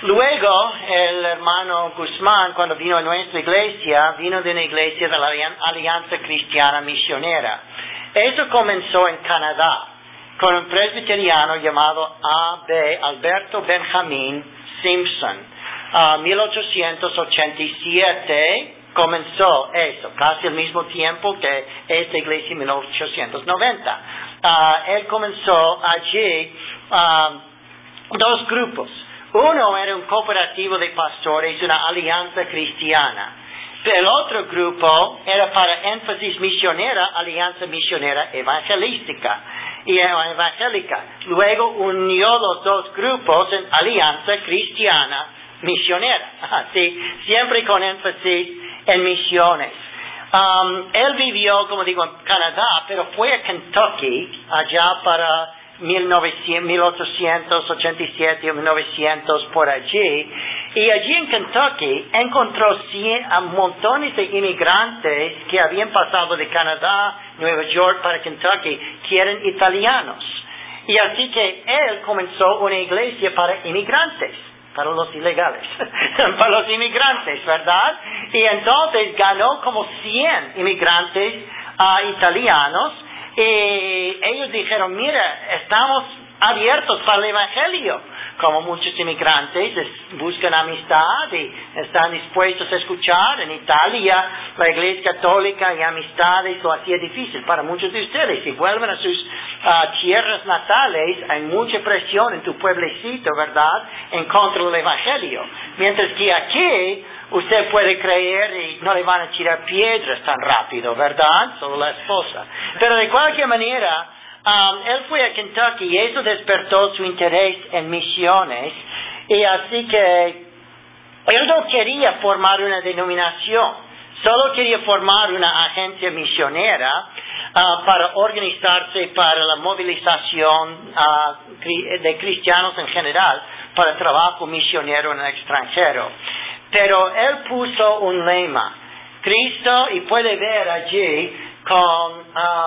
Luego, el hermano Guzmán, cuando vino a nuestra iglesia, vino de una iglesia de la Alianza Cristiana Misionera. Eso comenzó en Canadá, con un presbiteriano llamado A.B. Alberto Benjamin Simpson. 1887 comenzó eso, casi al mismo tiempo que esta iglesia en 1890. Él comenzó allí dos grupos. Uno era un cooperativo de pastores, una alianza cristiana. El otro grupo era para énfasis misionera, alianza misionera evangelística y evangélica. Luego unió los dos grupos en alianza cristiana misionera. Así, siempre con énfasis en misiones. Él vivió, como digo, en Canadá, pero fue a Kentucky allá para 1887 o 1900 por allí, y allí en Kentucky encontró a montones de inmigrantes que habían pasado de Canadá, Nueva York para Kentucky, que eran italianos, y así que él comenzó una iglesia para inmigrantes, para los ilegales, para los inmigrantes, ¿verdad? Y entonces ganó como 100 inmigrantes italianos. Y ellos dijeron, mira, estamos abiertos para el evangelio. Como muchos inmigrantes buscan amistad y están dispuestos a escuchar. En Italia, la iglesia católica y amistades lo hacía difícil para muchos de ustedes. Si vuelven a sus tierras natales, hay mucha presión en tu pueblecito, ¿verdad?, en contra del evangelio. Mientras que aquí, usted puede creer y no le van a tirar piedras tan rápido, ¿verdad? Solo la esposa. Pero de cualquier manera, él fue a Kentucky y eso despertó su interés en misiones. Y así que él no quería formar una denominación, solo quería formar una agencia misionera para organizarse para la movilización de cristianos en general para trabajo misionero en el extranjero. Pero él puso un lema, Cristo, y puede ver allí con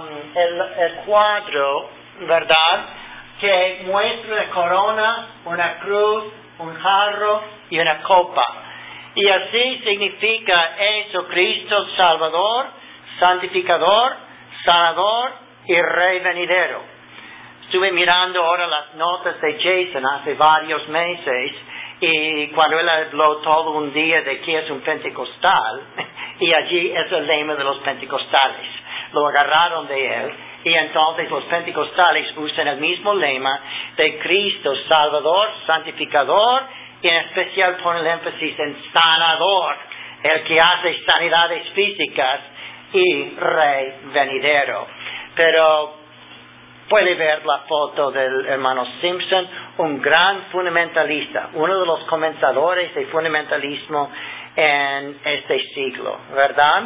el cuadro, ¿verdad?, que muestra una corona, una cruz, un jarro y una copa. Y así significa eso, Cristo Salvador, Santificador, Sanador y Rey venidero. Estuve mirando ahora las notas de Jason hace varios meses, y cuando él habló todo un día de que es un pentecostal, y allí es el lema de los pentecostales. Lo agarraron de él, y entonces los pentecostales usan el mismo lema de Cristo, Salvador, Santificador, y en especial ponen el énfasis en Sanador, el que hace sanidades físicas, y Rey venidero. Pero puede ver la foto del hermano Simpson, un gran fundamentalista, uno de los comenzadores del fundamentalismo en este siglo, ¿verdad?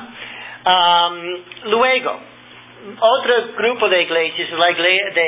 Luego, otro grupo de iglesias, las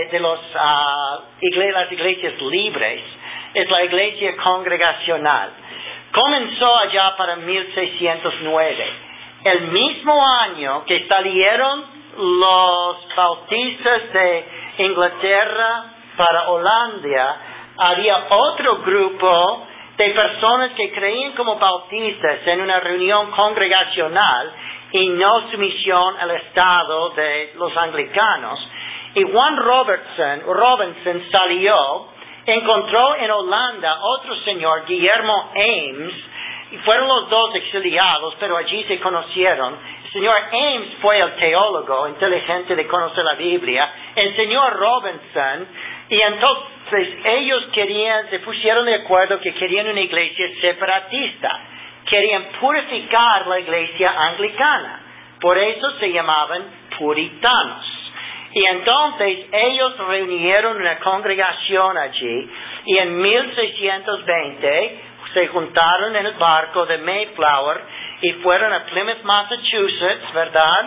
iglesias libres, es la iglesia congregacional. Comenzó allá para 1609, el mismo año que salieron los bautistas de Inglaterra para Holanda. Había otro grupo de personas que creían como bautistas en una reunión congregacional y no sumisión al Estado de los anglicanos. Y Juan Robinson salió, encontró en Holanda otro señor, Guillermo Ames, y fueron los dos exiliados, pero allí se conocieron. El señor Ames fue el teólogo inteligente de conocer la Biblia, el señor Robinson, y entonces ellos se pusieron de acuerdo que querían una iglesia separatista, querían purificar la iglesia anglicana, por eso se llamaban puritanos. Y entonces ellos reunieron una congregación allí, y en 1620 se juntaron en el barco de Mayflower y fueron a Plymouth, Massachusetts, ¿verdad?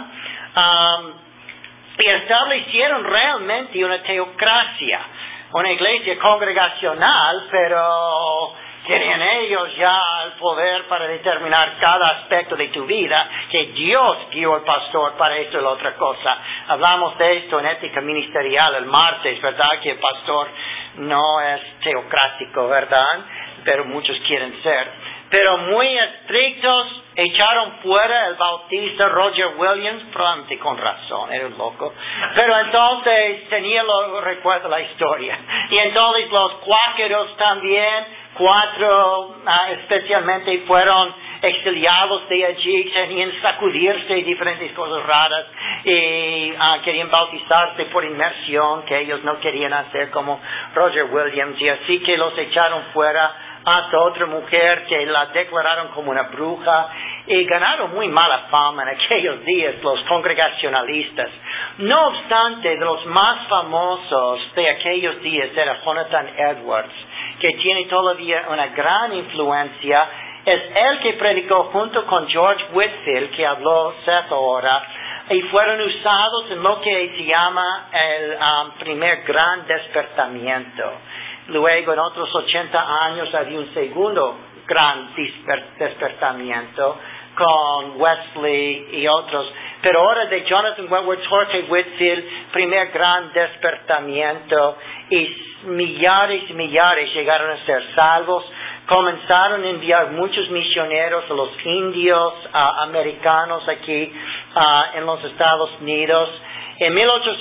Y establecieron realmente una teocracia, una iglesia congregacional, pero Querían ellos ya el poder para determinar cada aspecto de tu vida, que Dios guió al pastor para esto y la otra cosa. Hablamos de esto en ética ministerial el martes, ¿verdad? Que el pastor no es teocrático, ¿verdad? Pero muchos quieren ser. Pero muy estrictos, echaron fuera el bautista Roger Williams, probablemente con razón, era un loco. Pero entonces recuerdo la historia. Y entonces los cuáqueros también, 4 especialmente, fueron exiliados de allí, querían sacudirse y diferentes cosas raras, y querían bautizarse por inmersión, que ellos no querían hacer como Roger Williams, y así que los echaron fuera hasta otra mujer que la declararon como una bruja, y ganaron muy mala fama en aquellos días los congregacionalistas. No obstante, de los más famosos de aquellos días era Jonathan Edwards, que tiene todavía una gran influencia. Es él que predicó junto con George Whitefield, que habló Seth ahora, y fueron usados en lo que se llama el primer gran despertamiento. Luego, en otros 80 años, había un segundo gran despertamiento con Wesley y otros. Pero ahora de Jonathan Edwards, Jorge Whitefield, primer gran despertamiento, y millares y millares llegaron a ser salvos. Comenzaron a enviar muchos misioneros a los indios americanos aquí en los Estados Unidos. En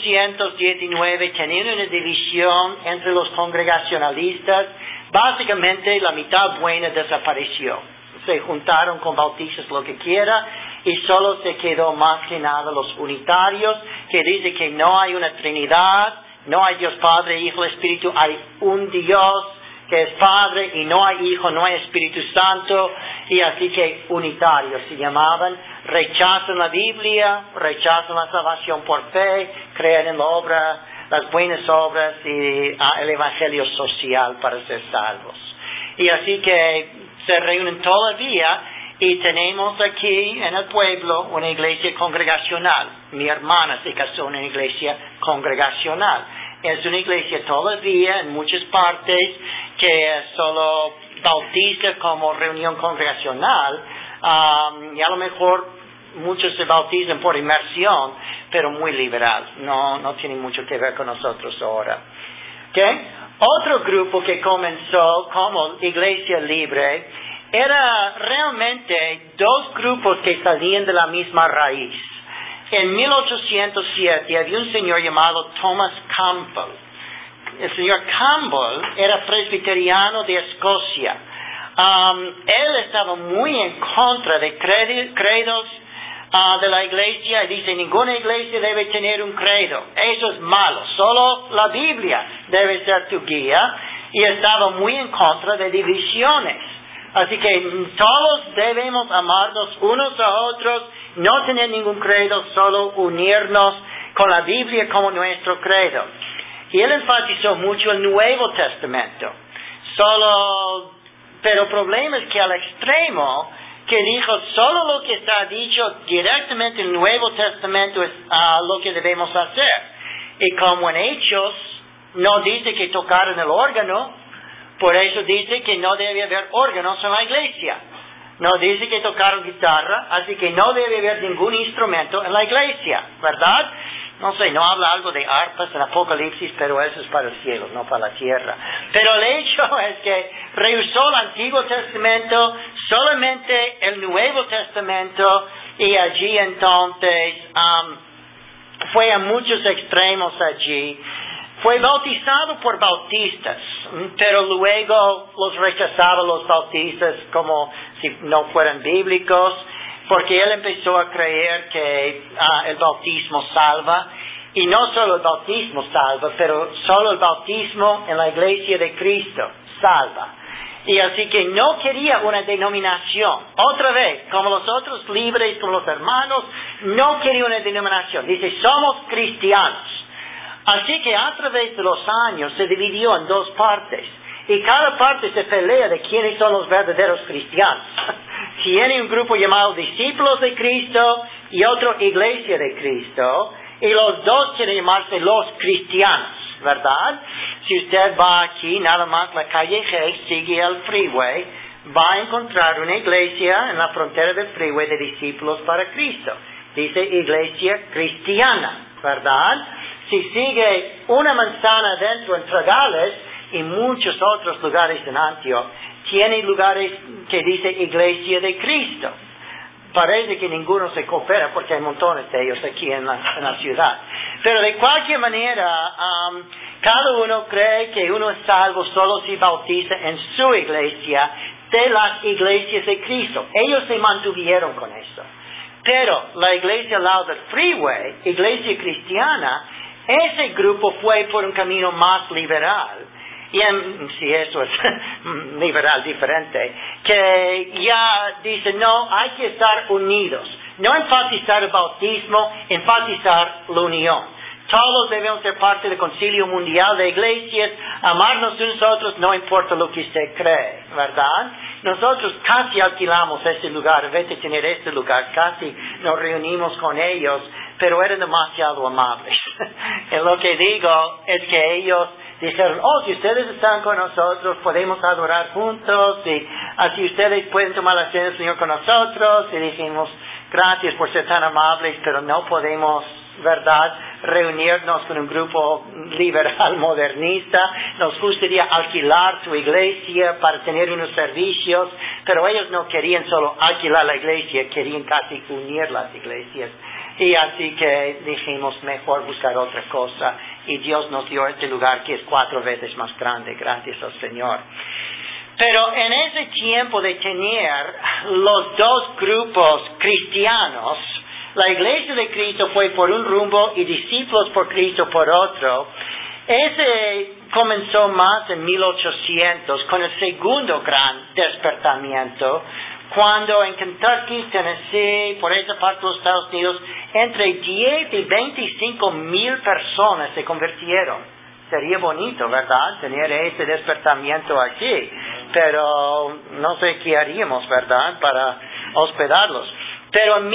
1819 tenían una división entre los congregacionalistas. Básicamente la mitad buena desapareció. Se juntaron con bautistas, lo que quiera, y solo se quedó más que nada los unitarios, que dicen que no hay una Trinidad, no hay Dios Padre, Hijo, Espíritu, hay un Dios que es Padre, y no hay Hijo, no hay Espíritu Santo, y así que unitarios se llamaban. Rechazan la Biblia, rechazan la salvación por fe, creen en la obra, las buenas obras y el evangelio social para ser salvos. Y así que se reúnen todavía, y tenemos aquí en el pueblo una iglesia congregacional. Mi hermana se casó en una iglesia congregacional. Es una iglesia todavía en muchas partes que es solo bautiza como reunión congregacional, y a lo mejor muchos se bautizan por inmersión, pero muy liberal, no tiene mucho que ver con nosotros ahora. ¿Okay? Otro grupo que comenzó como iglesia libre era realmente 2 grupos que salían de la misma raíz. En 1807 había un señor llamado Thomas Campbell. El señor Campbell era presbiteriano de Escocia. Él estaba muy en contra de credos de la iglesia, y dice: ninguna iglesia debe tener un credo, eso es malo, solo la Biblia debe ser tu guía, y estaba muy en contra de divisiones. Así que todos debemos amarnos unos a otros, no tener ningún credo, solo unirnos con la Biblia como nuestro credo. Y él enfatizó mucho el Nuevo Testamento. Pero el problema es que al extremo, que dijo solo lo que está dicho directamente en el Nuevo Testamento es lo que debemos hacer. Y como en Hechos no dice que tocaron el órgano, por eso dice que no debe haber órganos en la iglesia. No dice que tocaron guitarra, así que no debe haber ningún instrumento en la iglesia, ¿verdad? No sé, no habla algo de arpas en Apocalipsis, pero eso es para el cielo, no para la tierra. Pero el hecho es que rehusó el Antiguo Testamento, solamente el Nuevo Testamento, y allí entonces fue a muchos extremos allí. Fue bautizado por bautistas, pero luego los rechazaba los bautistas como si no fueran bíblicos, porque él empezó a creer que el bautismo salva, y no solo el bautismo salva, pero solo el bautismo en la iglesia de Cristo salva. Y así que no quería una denominación. Otra vez, como los otros libres, como los hermanos, no quería una denominación. Dice, somos cristianos. Así que a través de los años se dividió en 2 partes. Y cada parte se pelea de quiénes son los verdaderos cristianos. Tiene un grupo llamado discípulos de Cristo y otro iglesia de Cristo. Y los dos quieren llamarse los cristianos, ¿verdad? Si usted va aquí, nada más la calle G, sigue el freeway, va a encontrar una iglesia en la frontera del freeway de discípulos para Cristo. Dice iglesia cristiana, ¿verdad? Si sigue una manzana dentro en Tragales y muchos otros lugares en Antioch, tiene lugares que dice iglesia de Cristo. Parece que ninguno se coopera porque hay montones de ellos aquí en la ciudad. Pero de cualquier manera, cada uno cree que uno es salvo solo si bautiza en su iglesia de las iglesias de Cristo. Ellos se mantuvieron con eso. Pero la iglesia al lado del freeway, iglesia cristiana, ese grupo fue por un camino más liberal. Y si eso es liberal diferente, que ya dice, no, hay que estar unidos. No enfatizar el bautismo, enfatizar la unión. Todos debemos ser parte del Concilio Mundial de Iglesias, amarnos unos a otros, no importa lo que usted cree, ¿verdad? Nosotros casi alquilamos este lugar, en vez de tener este lugar, casi nos reunimos con ellos, pero eran demasiado amables. Y lo que digo es que ellos dijeron, si ustedes están con nosotros, podemos adorar juntos, y así ustedes pueden tomar la cena del Señor con nosotros, y dijimos, gracias por ser tan amables, pero no podemos, ¿verdad?, reunirnos con un grupo liberal modernista. Nos gustaría alquilar su iglesia para tener unos servicios, pero ellos no querían solo alquilar la iglesia, querían casi unir las iglesias. Y así que dijimos, mejor buscar otra cosa. Y Dios nos dio este lugar que es 4 veces más grande, gracias al Señor. Pero en ese tiempo de tener los dos grupos cristianos, la iglesia de Cristo fue por un rumbo y discípulos por Cristo por otro. Ese comenzó más en 1800 con el segundo gran despertamiento, cuando en Kentucky, Tennessee, por esa parte de los Estados Unidos, entre 10 y 25 mil personas se convirtieron. Sería bonito, ¿verdad?, tener ese despertamiento aquí, pero no sé qué haríamos, ¿verdad?, para hospedarlos. Pero en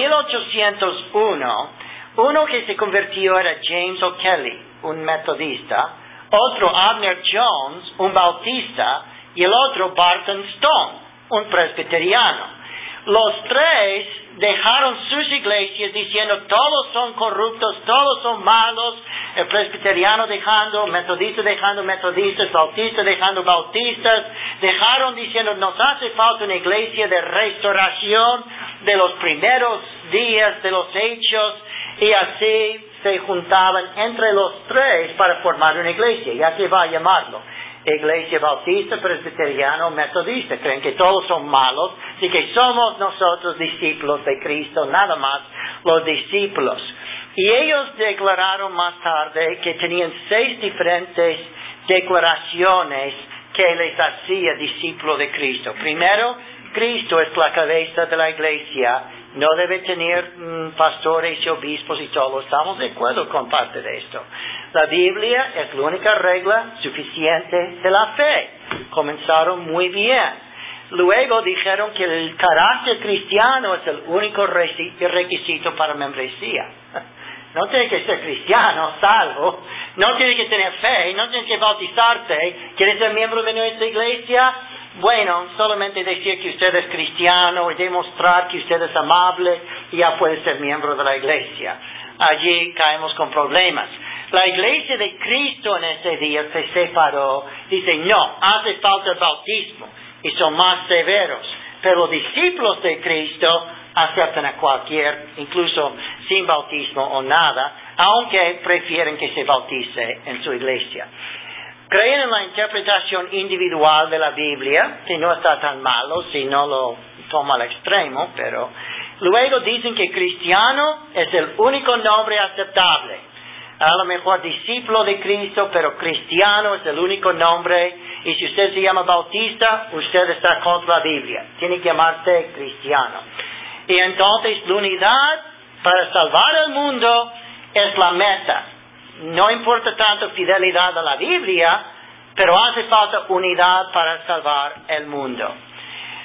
1801, uno que se convirtió era James O'Kelly, un metodista, otro Abner Jones, un bautista, y el otro Barton Stone, un presbiteriano. Los tres dejaron sus iglesias diciendo todos son corruptos, todos son malos, el presbiteriano dejando, metodistas, bautistas dejando bautistas, dejaron diciendo nos hace falta una iglesia de restauración de los primeros días de los hechos, y así se juntaban entre los tres para formar una iglesia, ya que va a llamarlo iglesia bautista, presbiteriano, metodista. Creen que todos son malos, así que somos nosotros discípulos de Cristo, nada más los discípulos. Y ellos declararon más tarde que tenían 6 diferentes declaraciones que les hacía discípulo de Cristo. Primero, Cristo es la cabeza de la iglesia, no debe tener pastores y obispos y todo. Estamos de acuerdo con parte de esto. La Biblia es la única regla suficiente de la fe. Comenzaron muy bien. Luego dijeron que el carácter cristiano es el único requisito para membresía. No tiene que ser cristiano, salvo. No tiene que tener fe, no tiene que bautizarte. ¿Quieres ser miembro de nuestra iglesia? Bueno, solamente decir que usted es cristiano y demostrar que usted es amable y ya puede ser miembro de la iglesia. Allí caemos con problemas. La iglesia de Cristo en ese día se separó. Dice, no, hace falta el bautismo y son más severos. Pero los discípulos de Cristo aceptan a cualquier, incluso sin bautismo o nada, aunque prefieren que se bautice en su iglesia. Creen en la interpretación individual de la Biblia, que no está tan malo si no lo toma al extremo, pero luego dicen que cristiano es el único nombre aceptable. A lo mejor discípulo de Cristo, pero cristiano es el único nombre, y si usted se llama bautista, usted está contra la Biblia. Tiene que llamarse cristiano. Y entonces la unidad para salvar el mundo es la meta. No importa tanto fidelidad a la Biblia, pero hace falta unidad para salvar el mundo.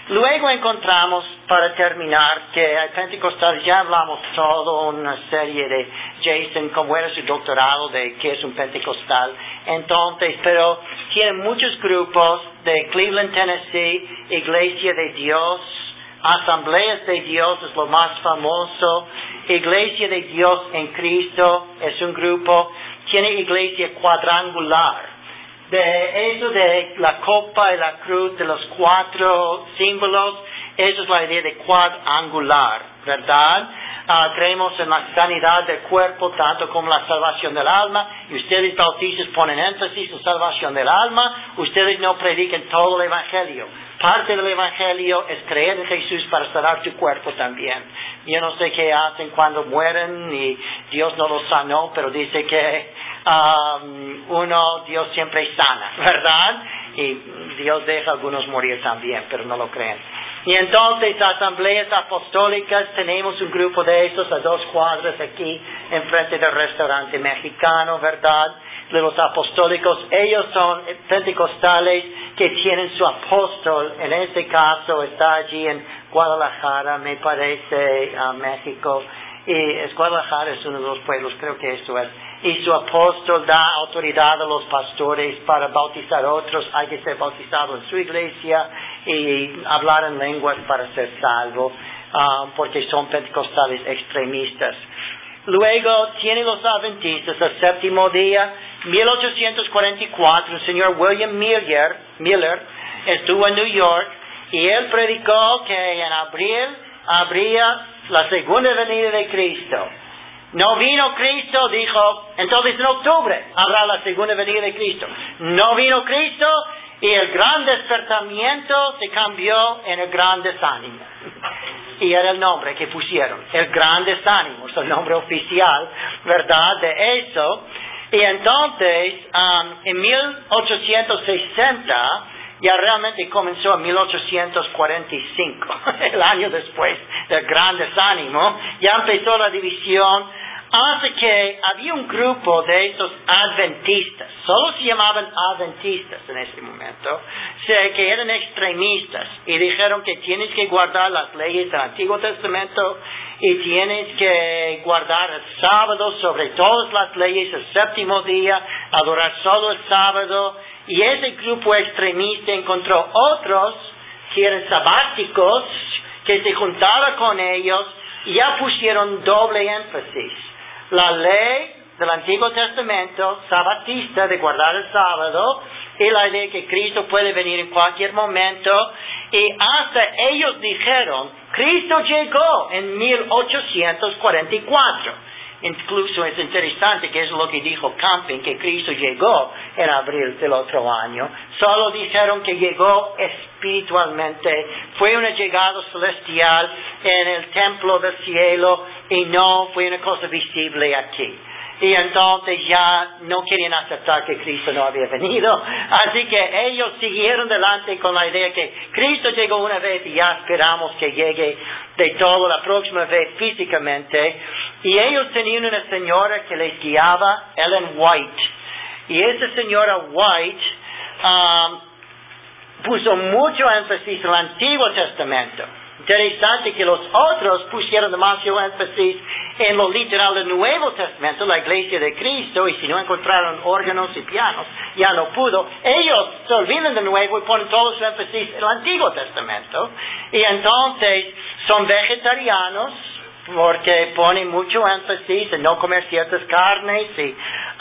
Luego encontramos, para terminar, que hay pentecostales, ya hablamos toda una serie de Jason, cómo era su doctorado de qué es un pentecostal. Entonces, pero tienen muchos grupos de Cleveland, Tennessee, Iglesia de Dios, Asambleas de Dios es lo más famoso, Iglesia de Dios en Cristo es un grupo, tiene iglesia cuadrangular. De eso de la copa y la cruz, de los 4 símbolos, eso es la idea de cuadrangular, ¿verdad? Creemos en la sanidad del cuerpo, tanto como la salvación del alma, y ustedes bautistas ponen énfasis en salvación del alma, ustedes no predican todo el Evangelio. Parte del Evangelio es creer en Jesús para sanar tu cuerpo también. Yo no sé qué hacen cuando mueren y Dios no los sanó, pero dice que Dios siempre sana, ¿verdad? Y Dios deja a algunos morir también, pero no lo creen. Y entonces, asambleas apostólicas, tenemos un grupo de esos a 2 cuadras aquí, enfrente del restaurante mexicano, ¿verdad? De los apostólicos, ellos son pentecostales que tienen su apóstol, en este caso está allí en Guadalajara, me parece, México, y Guadalajara es uno de los pueblos, creo que eso es. Y su apóstol da autoridad a los pastores para bautizar a otros, hay que ser bautizado en su iglesia y hablar en lenguas para ser salvo, porque son pentecostales extremistas. Luego tienen los adventistas, el séptimo día, 1844, el señor William Miller estuvo en New York y él predicó que en abril habría la segunda venida de Cristo. No vino Cristo, dijo, entonces en octubre habrá la segunda venida de Cristo. No vino Cristo y el gran despertamiento se cambió en el gran desánimo. Y era el nombre que pusieron, el gran desánimo, es el nombre oficial, ¿verdad? De eso. Y entonces, en 1860, ya realmente comenzó en 1845, el año después del gran desánimo, ya empezó la división, hasta que había un grupo de estos adventistas, solo se llamaban adventistas en ese momento, que eran extremistas, y dijeron que tienes que guardar las leyes del Antiguo Testamento, y tienes que guardar el sábado sobre todas las leyes, el séptimo día, adorar solo el sábado. Y ese grupo extremista encontró otros que eran sabáticos, que se juntaba con ellos y ya pusieron doble énfasis. La ley del Antiguo Testamento, sabatista, de guardar el sábado, y la idea que Cristo puede venir en cualquier momento, y hasta ellos dijeron, Cristo llegó en 1844. Incluso es interesante que es lo que dijo Camping, que Cristo llegó en abril del otro año. Solo dijeron que llegó espiritualmente, fue una llegada celestial en el templo del cielo y no fue una cosa visible aquí. Y entonces ya no querían aceptar que Cristo no había venido. Así que ellos siguieron delante con la idea que Cristo llegó una vez y ya esperamos que llegue de todo la próxima vez físicamente. Y ellos tenían una señora que les guiaba, Ellen White. Y esa señora White puso mucho énfasis en el Antiguo Testamento. Interesante que los otros pusieron demasiado énfasis en lo literal del Nuevo Testamento, la Iglesia de Cristo, y si no encontraron órganos y pianos, ya no pudo. Ellos se olvidan del Nuevo y ponen todo su énfasis en el Antiguo Testamento. Y entonces son vegetarianos, porque ponen mucho énfasis en no comer ciertas carnes, y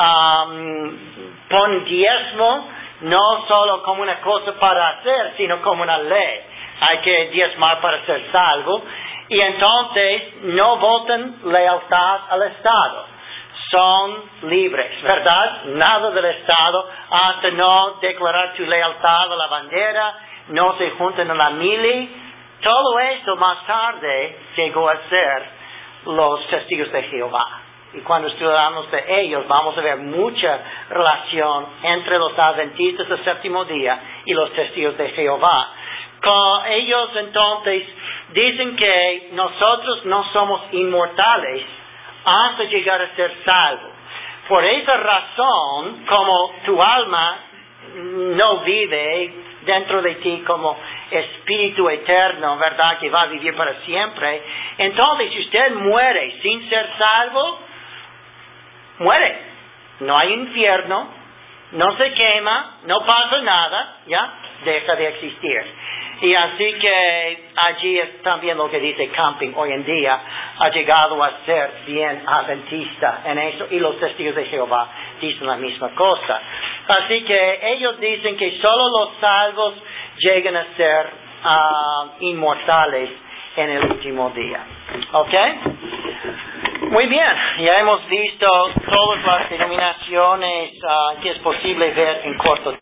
ponen diezmo, no solo como una cosa para hacer, sino como una ley. Hay que diezmar para ser salvo. Y entonces no votan lealtad al Estado. Son libres, ¿verdad? Nada del Estado hasta no declarar tu lealtad a la bandera, no se juntan a la mili. Todo eso más tarde llegó a ser los testigos de Jehová. Y cuando estudiamos de ellos vamos a ver mucha relación entre los adventistas del séptimo día y los testigos de Jehová. Ellos entonces dicen que nosotros no somos inmortales hasta llegar a ser salvos. Por esa razón, como tu alma no vive dentro de ti como espíritu eterno, ¿verdad? Que va a vivir para siempre. Entonces, si usted muere sin ser salvo, muere. No hay infierno, no se quema, no pasa nada, ¿ya? Deja de existir. Y así que allí es también lo que dice Camping hoy en día, ha llegado a ser bien adventista en eso, y los testigos de Jehová dicen la misma cosa. Así que ellos dicen que solo los salvos llegan a ser inmortales en el último día. ¿Ok? Muy bien, ya hemos visto todas las denominaciones que es posible ver en corto tiempo.